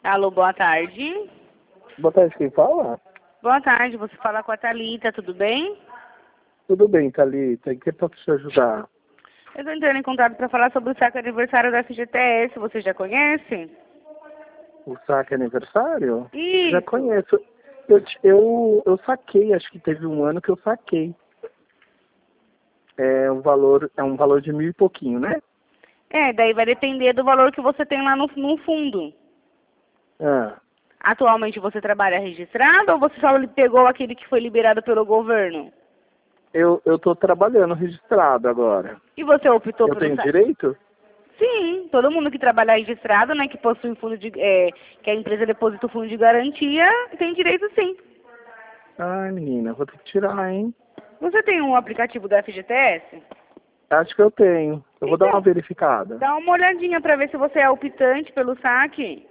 Alô, boa tarde. Boa tarde, quem fala? Boa tarde, você fala com a Thalita, tudo bem? Tudo bem, Thalita. Em que eu posso te ajudar? Eu estou entrando em contato para falar sobre o saque aniversário da FGTS, você já conhece? O saque aniversário? Isso. Já conheço. Eu saquei, acho que teve um ano que eu saquei. É um valor de 1.000 e pouquinho, né? Daí vai depender do valor que você tem lá no fundo. Ah, Atualmente você trabalha registrado ou você só pegou aquele que foi liberado pelo governo? eu tô trabalhando registrado agora. E você optou Eu pelo tenho saque? direito? Sim, todo mundo que trabalha registrado, né, que possui fundo de, que a empresa deposita o fundo de garantia, tem direito sim. Ai, menina, vou ter que tirar, hein? Você tem um aplicativo da FGTS? Acho que eu tenho. Eu vou dar uma Então, verificada. dá uma olhadinha para ver se você é optante pelo saque.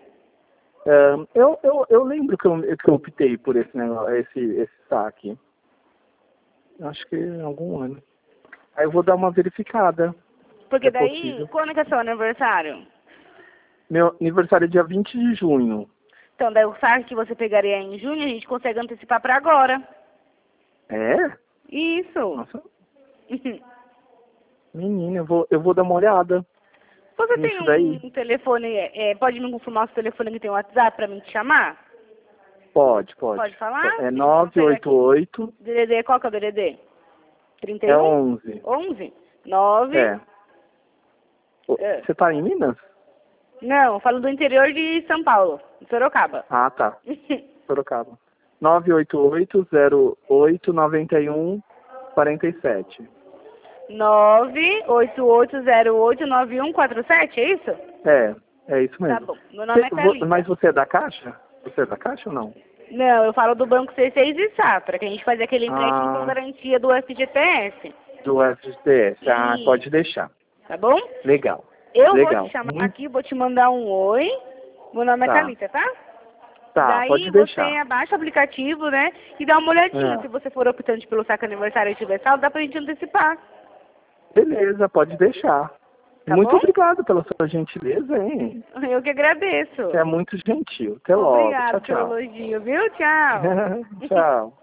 Eu lembro que eu optei por esse negócio, esse saque. Acho que em algum ano. Aí eu vou dar uma verificada. Porque É daí, possível. quando que é seu aniversário? Meu aniversário é dia 20 de junho. Então, daí o saque que você pegaria em junho, a gente consegue antecipar para agora. É? Isso. Nossa, menina, eu vou dar uma olhada Você tem nisso daí. um telefone, pode me confirmar o seu telefone que tem WhatsApp para me te chamar? Pode. Pode falar? É Deixa eu pegar aqui. 988, DDD, qual que é o DDD? é 31? 11. 11? 9? É. Você tá em Minas? Não, eu falo do interior de São Paulo, de Sorocaba. Ah, tá. Sorocaba. 988-08-91-47. 988089147, é isso? É isso Tá mesmo. bom. Meu nome é Mas Thalita. você é da Caixa? Você é da Caixa ou não? Não, eu falo do Banco C6 e Safra, que a gente faz aquele empréstimo com Ah, garantia do FGTS. do FGTS. Ah, pode Isso. deixar. Tá bom? Legal. Eu vou te Legal. chamar aqui, vou te mandar um oi. Meu nome é Tá. Thalita, tá? Tá, Daí pode você deixar. abaixa o aplicativo, né? E dá uma olhadinha. É. Se você for optante pelo saque aniversário e tiver saldo, dá pra gente antecipar. Beleza, pode deixar. Tá Muito bom? obrigado pela sua gentileza, hein? Eu que agradeço. Você é muito gentil. Até logo. Tchau, Obrigado pelo tchau. elogio, viu? Tchau. Tchau.